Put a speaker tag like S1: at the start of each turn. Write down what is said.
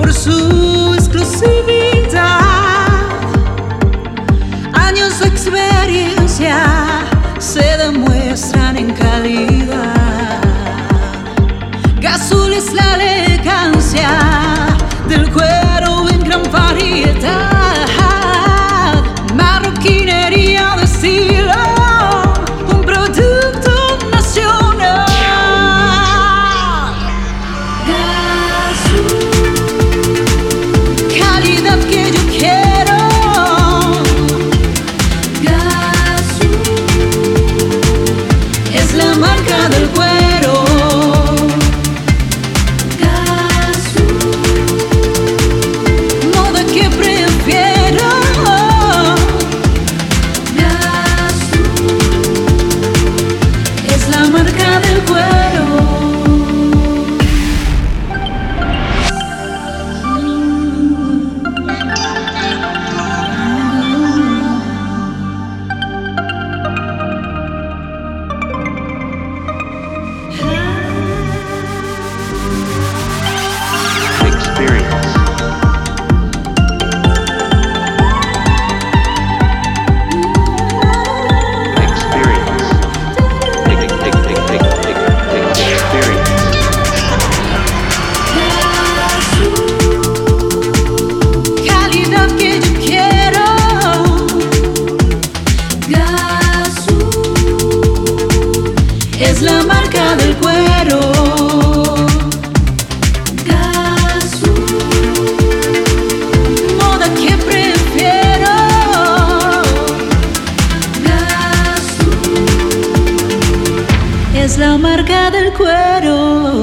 S1: por su exclusividad. Años de experiencia se demuestran en calidad. Gazul es la elegancia del cuero en gran variedad. Marroquinería de estilo, un producto nacional. Gazul, calidad que yo quiero. Gazul es la marca del cuero. Gazul, moda que prefiero. La marca del cuero. Es la marca del cuero. Gazul, moda que prefiero. Gazul es la marca del cuero.